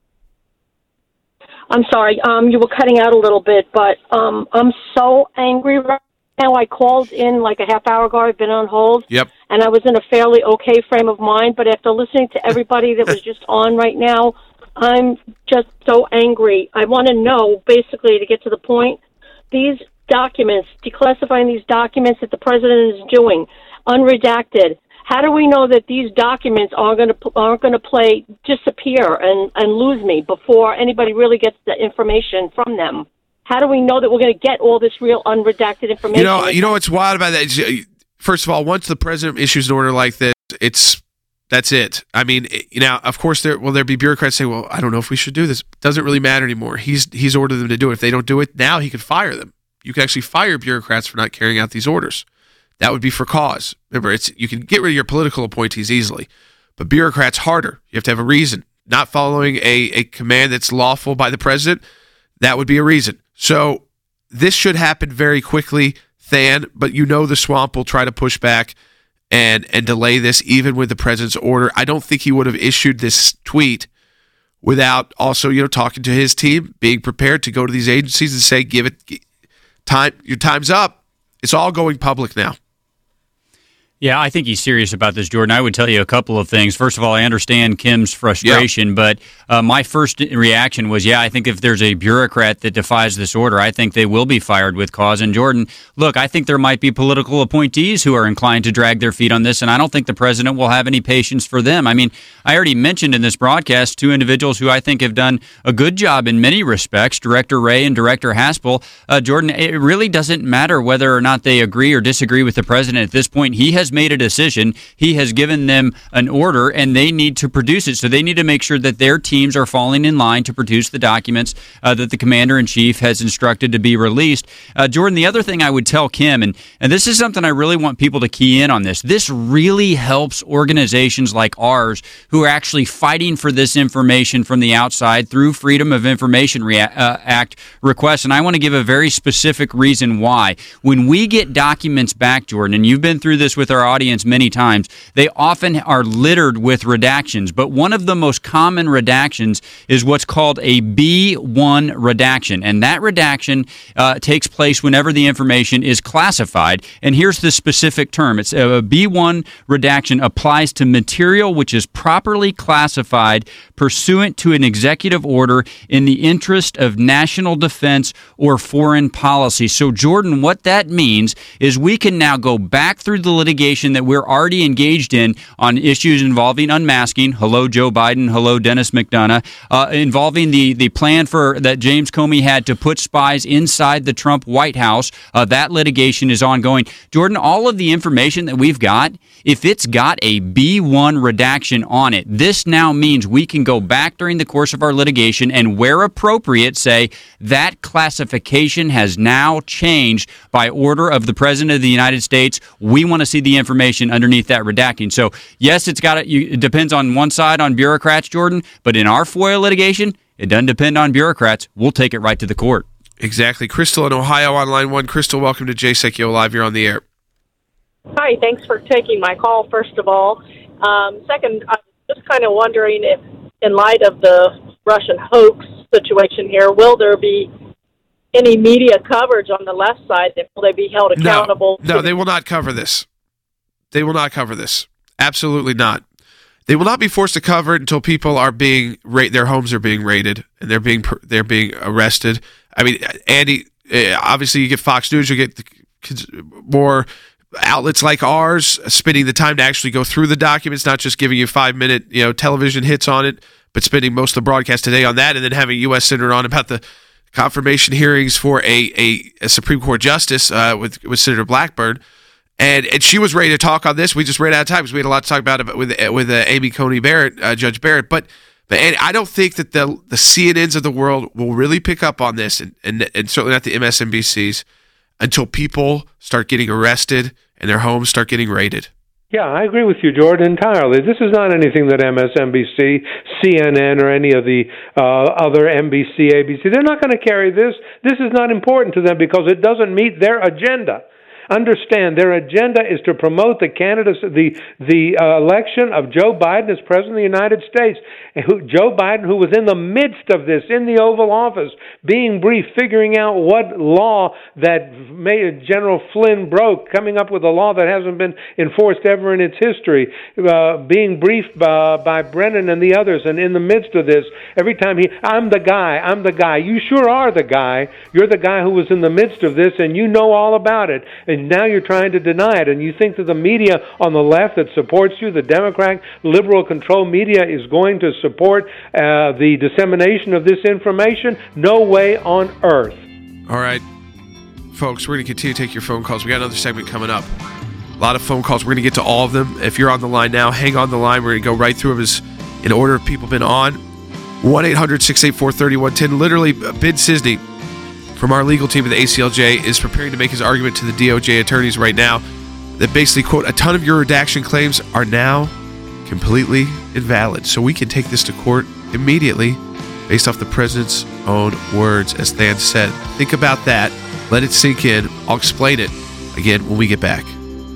H: I'm sorry, you were cutting out a little bit, but I'm so angry right now. I called in like a half hour ago. I've been on hold.
A: Yep.
H: And I was in a fairly okay frame of mind, but after listening to everybody that was just on right now, I'm just so angry. I want to know, basically, to get to the point, these documents, declassifying these documents that the president is doing, unredacted. How do we know that these documents aren't going to disappear and lose me before anybody really gets the information from them? How do we know that we're going to get all this real unredacted information?
A: You know what's wild about that? First of all, once the president issues an order like this, that's it. I mean, of course, there be bureaucrats saying, well, I don't know if we should do this. It doesn't really matter anymore. He's ordered them to do it. If they don't do it, now he could fire them. You can actually fire bureaucrats for not carrying out these orders. That would be for cause. Remember, you can get rid of your political appointees easily, but bureaucrats harder. You have to have a reason. Not following a command that's lawful by the president, that would be a reason. So this should happen very quickly, Than, but the swamp will try to push back and delay this even with the president's order. I don't think he would have issued this tweet without also, talking to his team, being prepared to go to these agencies and say, give it time. Your time's up. It's all going public now.
C: Yeah, I think he's serious about this, Jordan. I would tell you a couple of things. First of all, I understand Kim's frustration, but my first reaction was, I think if there's a bureaucrat that defies this order, I think they will be fired with cause. And Jordan, look, I think there might be political appointees who are inclined to drag their feet on this, and I don't think the president will have any patience for them. I mean, I already mentioned in this broadcast two individuals who I think have done a good job in many respects, Director Wray and Director Haspel. Jordan, it really doesn't matter whether or not they agree or disagree with the president at this point. He has made a decision. He has given them an order, and they need to produce it. So they need to make sure that their teams are falling in line to produce the documents that the commander-in-chief has instructed to be released. Jordan, the other thing I would tell Kim, and this is something I really want people to key in on this really helps organizations like ours who are actually fighting for this information from the outside through Freedom of Information Act requests. And I want to give a very specific reason why. When we get documents back, Jordan, and you've been through this with our audience many times, they often are littered with redactions. But one of the most common redactions is what's called a B1 redaction. And that redaction takes place whenever the information is classified. And here's the specific term. It's a B1 redaction applies to material which is properly classified pursuant to an executive order in the interest of national defense or foreign policy. So, Jordan, what that means is we can now go back through the litigation litigation that we're already engaged in on issues involving unmasking. Hello, Joe Biden. Hello, Dennis McDonough. Involving the plan that James Comey had to put spies inside the Trump White House. That litigation is ongoing. Jordan, all of the information that we've got, if it's got a B1 redaction on it, this now means we can go back during the course of our litigation and, where appropriate, say that classification has now changed by order of the President of the United States. We want to see the information underneath that redacting. So, yes, it depends on one side on bureaucrats, Jordan, but in our FOIA litigation, it doesn't depend on bureaucrats. We'll take it right to the court.
A: Exactly. Crystal in Ohio on line 1. Crystal, welcome to Jay Sekulow Live. You're on the air.
I: Hi, thanks for taking my call, first of all. Second, I'm just kind of wondering if, in light of the Russian hoax situation here, will there be any media coverage on the left side? Will they be held accountable?
A: No, they will not cover this. They will not cover this. Absolutely not. They will not be forced to cover it until people are being their homes are being raided and they're being arrested. I mean, Andy, obviously you get Fox News, you get more outlets like ours spending the time to actually go through the documents, not just giving you 5-minute, television hits on it, but spending most of the broadcast today on that, and then having U.S. Senator on about the confirmation hearings for a Supreme Court justice with Senator Blackburn. And she was ready to talk on this. We just ran out of time because we had a lot to talk about with Amy Coney Barrett, Judge Barrett. But I don't think that the CNNs of the world will really pick up on this, and certainly not the MSNBCs, until people start getting arrested and their homes start getting raided.
F: Yeah, I agree with you, Jordan, entirely. This is not anything that MSNBC, CNN, or any of the other NBC, ABC, they're not going to carry this. This is not important to them because it doesn't meet their agenda. Understand, their agenda is to promote the candidacy, the election of Joe Biden as President of the United States. Joe Biden, who was in the midst of this, in the Oval Office, being briefed, figuring out what law that General Flynn broke, coming up with a law that hasn't been enforced ever in its history, being briefed by Brennan and the others, and in the midst of this, every time I'm the guy. You sure are the guy. You're the guy who was in the midst of this, and you know all about it. And now you're trying to deny it, and you think that the media on the left that supports you, the Democrat, liberal-controlled media, is going to support the dissemination of this information? No way on earth. All right,
A: folks, we're going to continue to take your phone calls. We got another segment coming up. A lot of phone calls. We're going to get to all of them. If you're on the line now, hang on the line. We're going to go right through them in order of people been on. 1-800-684-3110. Literally, Ben Cisney from our legal team at the ACLJ is preparing to make his argument to the DOJ attorneys right now that basically, quote, a ton of your redaction claims are now completely invalid. So we can take this to court immediately based off the president's own words, as Than said. Think about that. Let it sink in. I'll explain it again when we get back.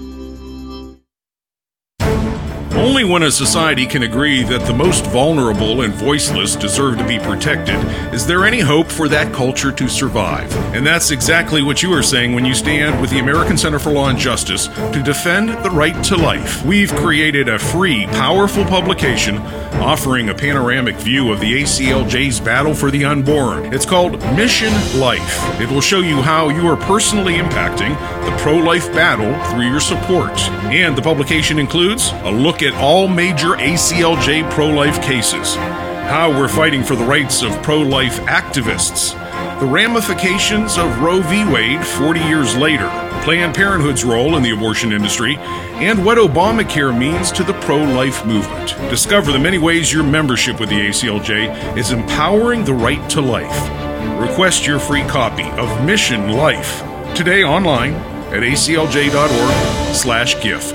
D: Only when a society can agree that the most vulnerable and voiceless deserve to be protected is there any hope for that culture to survive. And that's exactly what you are saying when you stand with the American Center for Law and Justice to defend the right to life. We've created a free, powerful publication offering a panoramic view of the ACLJ's battle for the unborn. It's called Mission Life. It will show you how you are personally impacting the pro-life battle through your support. And the publication includes a look at all major ACLJ pro-life cases, how we're fighting for the rights of pro-life activists, the ramifications of Roe v. Wade 40 years later, Planned Parenthood's role in the abortion industry, and what Obamacare means to the pro-life movement. Discover the many ways your membership with the ACLJ is empowering the right to life. Request your free copy of Mission Life today online at aclj.org/gift.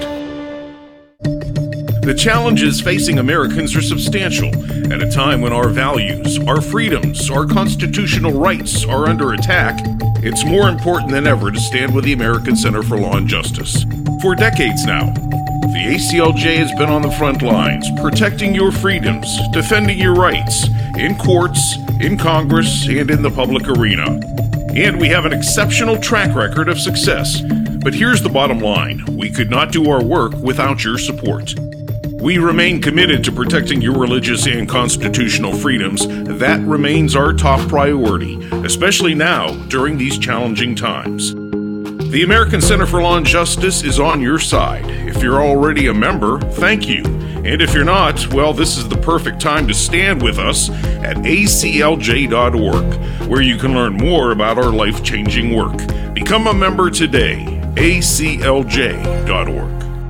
D: The challenges facing Americans are substantial at a time when our values, our freedoms, our constitutional rights are under attack. It's more important than ever to stand with the American Center for Law and Justice. For decades now, the ACLJ has been on the front lines, protecting your freedoms, defending your rights, in courts, in Congress, and in the public arena. And we have an exceptional track record of success. But here's the bottom line. We could not do our work without your support. We remain committed to protecting your religious and constitutional freedoms. That remains our top priority, especially now during these challenging times. The The American Center for Law and Justice is on your side. If you're already a member, thank you. And if you're not, well, this is the perfect time to stand with us at aclj.org, where you can learn more about our life-changing work. Become a member today, aclj.org.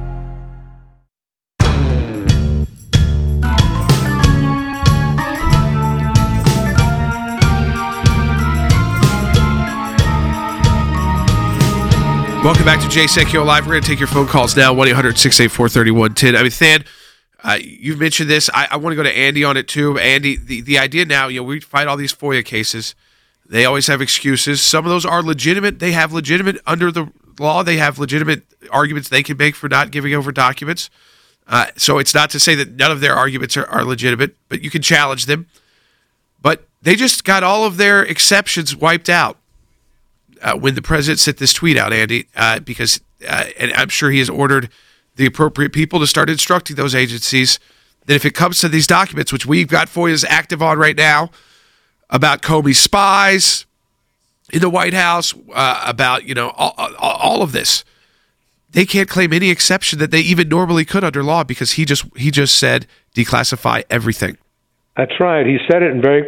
A: Welcome back to Jay Sekulow Live. We're going to take your phone calls now, 1-800-684-3110. I mean, Than, you've mentioned this. I want to go to Andy on it, too. Andy, the idea now, we fight all these FOIA cases. They always have excuses. Some of those are legitimate. They have legitimate, under the law, they have legitimate arguments they can make for not giving over documents. So it's not to say that none of their arguments are legitimate, but you can challenge them. But they just got all of their exceptions wiped out. When the president sent this tweet out, Andy, because and I'm sure he has ordered the appropriate people to start instructing those agencies that if it comes to these documents, which we've got FOIAs active on right now, about Comey's spies in the White House, about all of this, they can't claim any exception that they even normally could under law because he just said declassify everything.
F: That's right. He said it in very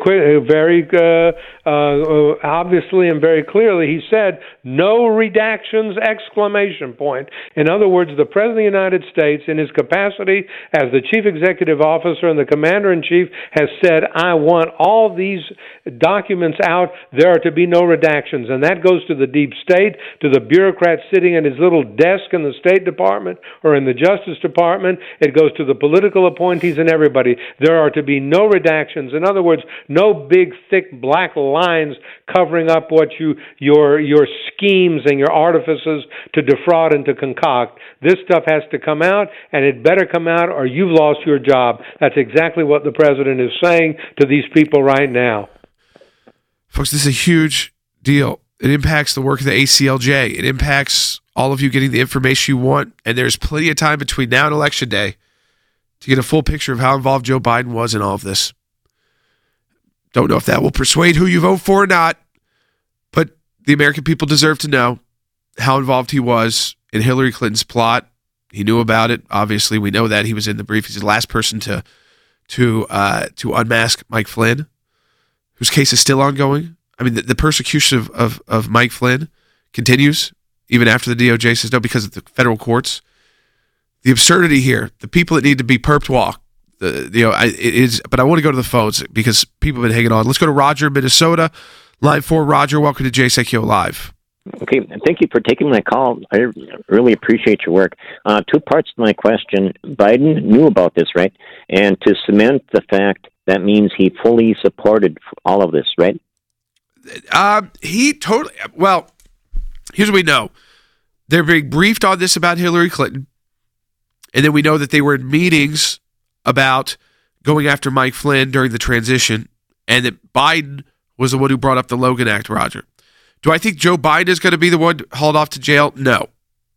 F: obviously and very clearly. He said, no redactions, ! In other words, the President of the United States, in his capacity as the Chief Executive Officer and the Commander-in-Chief, has said, I want all these documents out. There are to be no redactions. And that goes to the deep state, to the bureaucrat sitting at his little desk in the State Department or in the Justice Department. It goes to the political appointees and everybody. There are to be no redactions. In other words, no big, thick, black lines covering up what your schemes and your artifices to defraud and to concoct. This stuff has to come out, and it better come out or you've lost your job. That's exactly what the president is saying to these people right now.
A: Folks, this is a huge deal. It impacts the work of the ACLJ. It impacts all of you getting the information you want, and there's plenty of time between now and Election Day to get a full picture of how involved Joe Biden was in all of this. Don't know if that will persuade who you vote for or not, but the American people deserve to know how involved he was in Hillary Clinton's plot. He knew about it. Obviously, we know that. He was in the brief. He's the last person to unmask Mike Flynn, whose case is still ongoing. I mean, the persecution of Mike Flynn continues even after the DOJ says no because of the federal courts. The absurdity here, the people that need to be perped walk, it is. But I want to go to the phones because people have been hanging on. Let's go to Roger, Minnesota. Line 4, Roger, welcome to Jay Sekulow Live.
J: Okay, thank you for taking my call. I really appreciate your work. 2 parts to my question. Biden knew about this, right? And to cement the fact, that means he fully supported all of this, right?
A: He totally. Well, here's what we know. They're being briefed on this about Hillary Clinton. And then we know that they were in meetings about going after Mike Flynn during the transition, and that Biden was the one who brought up the Logan Act, Roger. Do I think Joe Biden is going to be the one hauled off to jail? No.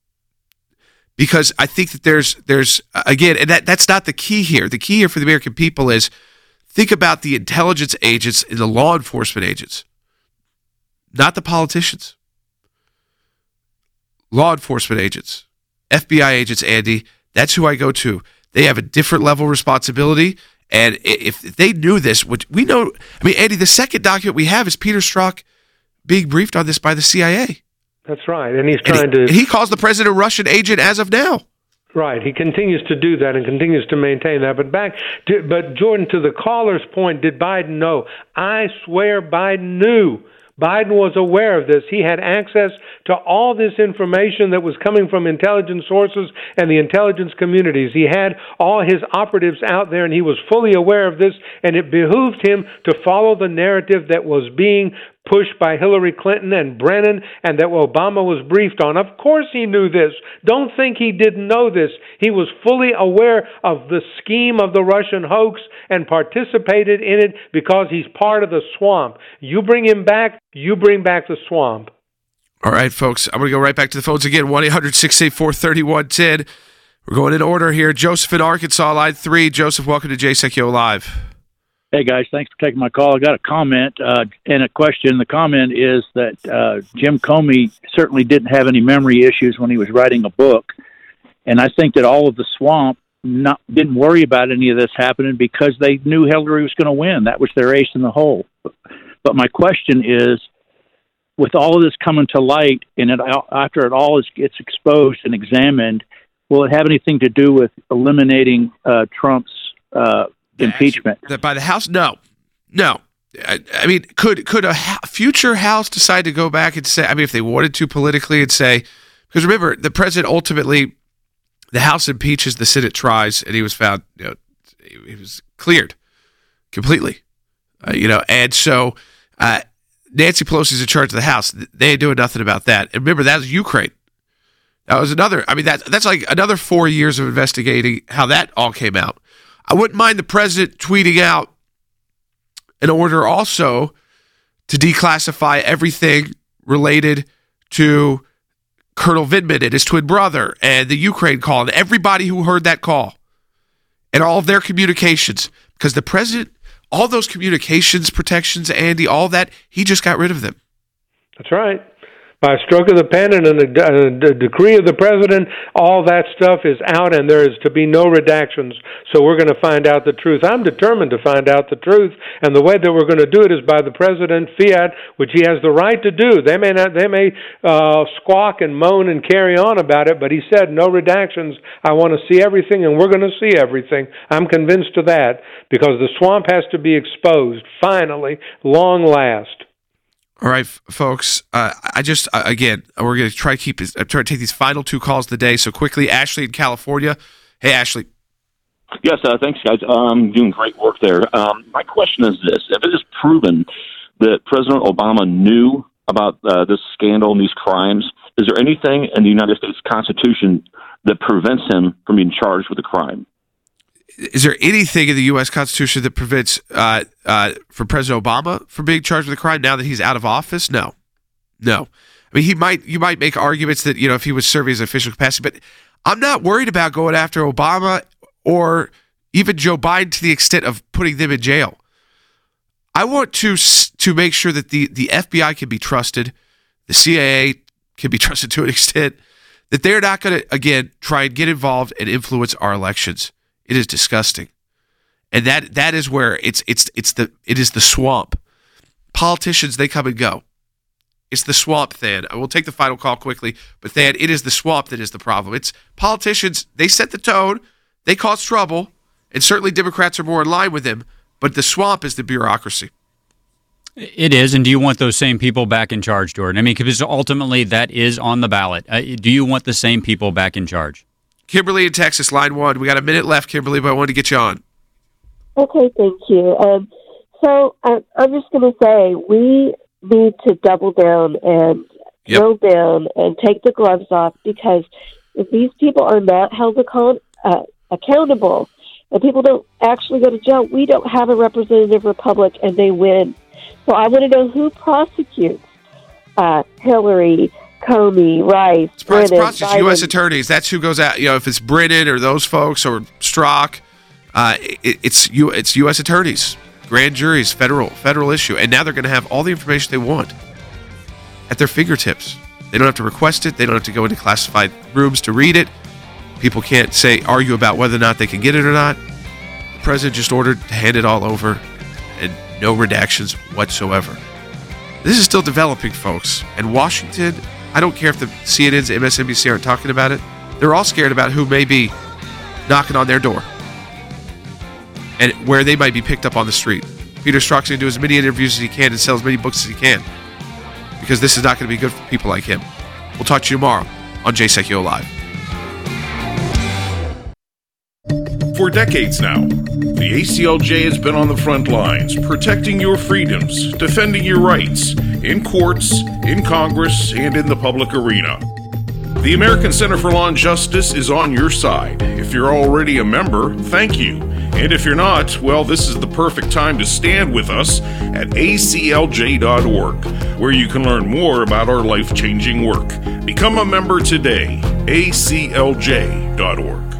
A: Because I think that there's again, and that's not the key here. The key here for the American people is think about the intelligence agents and the law enforcement agents, not the politicians. Law enforcement agents, FBI agents, Andy, that's who I go to. They have a different level of responsibility. And if they knew this, which we know, I mean, Andy, the second document we have is Peter Strzok being briefed on this by the CIA.
F: That's right. And he's trying to...
A: And he calls the president a Russian agent as of now.
F: Right. He continues to do that and continues to maintain that. But Jordan, to the caller's point, did Biden know? I swear Biden knew. Biden was aware of this. He had access to all this information that was coming from intelligence sources and the intelligence communities. He had all his operatives out there, and he was fully aware of this, and it behooved him to follow the narrative that was being pushed by Hillary Clinton and Brennan and that Obama was briefed on. Of course he knew this. Don't think he didn't know this. He was fully aware of the scheme of the Russian hoax and participated in it because he's part of the swamp. You bring him back, you bring back the swamp.
A: All right, folks, I'm going to go right back to the phones again, 1-800-684-3110. We're going in order here. Joseph in Arkansas, line 3. Joseph, welcome to Jay Sekulow Live.
K: Hey, guys, thanks for taking my call. I got a comment and a question. The comment is that Jim Comey certainly didn't have any memory issues when he was writing a book. And I think that all of the swamp didn't worry about any of this happening because they knew Hillary was going to win. That was their ace in the hole. But my question is, with all of this coming to light and after it all gets exposed and examined, will it have anything to do with eliminating Trump's impeachment?
A: By the House? No. I mean, could a future House decide to go back and say, I mean, if they wanted to politically and say, because remember, the president ultimately, the House impeaches, the Senate tries, and he was found, he was cleared completely, and so Nancy Pelosi's in charge of the House. They ain't doing nothing about that. And remember, that was Ukraine. That was another, I mean, that's like another 4 years of investigating how that all came out. I wouldn't mind the president tweeting out an order also to declassify everything related to Colonel Vindman and his twin brother and the Ukraine call and everybody who heard that call and all of their communications. Because the president, all those communications protections, Andy, all that, he just got rid of them.
F: That's right. By a stroke of the pen and a decree of the president, all that stuff is out, and there is to be no redactions. So we're going to find out the truth. I'm determined to find out the truth, and the way that we're going to do it is by the president fiat, which he has the right to do. They may squawk and moan and carry on about it, but he said no redactions. I want to see everything, and we're going to see everything. I'm convinced of that because the swamp has to be exposed finally, long last.
A: All right, folks. Again, we're going to try to take these final two calls of the day. So quickly, Ashley in California. Hey, Ashley.
L: Yes, thanks, guys. Doing great work there. My question is this. If it is proven that President Obama knew about this scandal and these crimes, is there anything in the United States Constitution that prevents him from being charged with a crime?
A: Is there anything in the U.S. Constitution that prevents for President Obama from being charged with a crime now that he's out of office? No. I mean, you might make arguments that, if he was serving as an official capacity, but I'm not worried about going after Obama or even Joe Biden to the extent of putting them in jail. I want to make sure that the FBI can be trusted, the CIA can be trusted to an extent, that they're not going to, again, try and get involved and influence our elections. It is disgusting, and that is where it is the swamp. Politicians, they come and go. It's the swamp, Than. I will take the final call quickly, but Than, it is the swamp that is the problem. It's politicians. They set the tone. They cause trouble, and certainly Democrats are more in line with them. But the swamp is the bureaucracy.
C: It is, and do you want those same people back in charge, Jordan? I mean, because ultimately that is on the ballot. Do you want the same people back in charge?
A: Kimberly in Texas, line 1. We got a minute left, Kimberly, but I wanted to get you on.
M: Okay, thank you. So I'm just going to say we need to double down and drill down and take the gloves off, because if these people are not held accountable and people don't actually go to jail, we don't have a representative republic and they win. So I want to know who prosecutes Hillary, Comey, Rice, Brennan,
A: Biden. U.S. attorneys. That's who goes out. If it's Brennan or those folks or Strzok, it's U.S. attorneys, grand juries, federal issue, and now they're going to have all the information they want at their fingertips. They don't have to request it. They don't have to go into classified rooms to read it. People can't argue about whether or not they can get it or not. The president just ordered to hand it all over, and no redactions whatsoever. This is still developing, folks, and Washington. I don't care if the CNN's, MSNBC aren't talking about it. They're all scared about who may be knocking on their door and where they might be picked up on the street. Peter Strzok's going to do as many interviews as he can and sell as many books as he can, because this is not going to be good for people like him. We'll talk to you tomorrow on Jay Sekulow Live.
D: For decades now, the ACLJ has been on the front lines, protecting your freedoms, defending your rights, in courts, in Congress, and in the public arena. The American Center for Law and Justice is on your side. If you're already a member, thank you. And if you're not, well, this is the perfect time to stand with us at aclj.org, where you can learn more about our life-changing work. Become a member today, aclj.org.